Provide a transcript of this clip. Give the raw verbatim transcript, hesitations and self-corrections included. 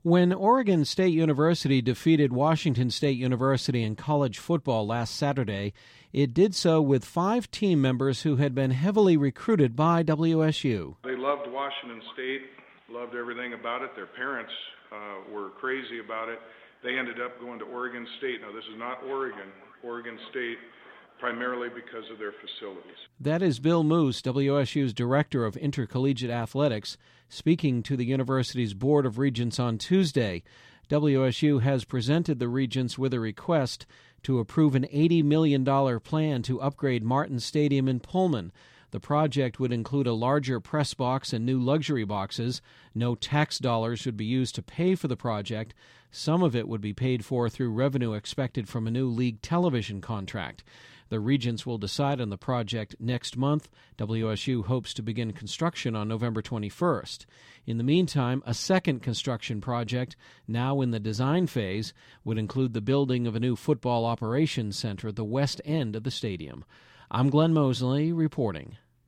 When Oregon State University defeated Washington State University in college football last Saturday, it did so with five team members who had been heavily recruited by W S U. They loved Washington State, loved everything about it. Their parents uh, were crazy about it. They ended up going to Oregon State. Now, this is not Oregon. Oregon State, primarily because of their facilities. That is Bill Moose, W S U's Director of Intercollegiate Athletics, speaking to the university's Board of Regents on Tuesday. W S U has presented the Regents with a request to approve an eighty million dollars plan to upgrade Martin Stadium in Pullman. The project would include a larger press box and new luxury boxes. No tax dollars should be used to pay for the project. Some of it would be paid for through revenue expected from a new league television contract. The Regents will decide on the project next month. W S U hopes to begin construction on November twenty-first. In the meantime, a second construction project, now in the design phase, would include the building of a new football operations center at the west end of the stadium. I'm Glenn Mosley reporting.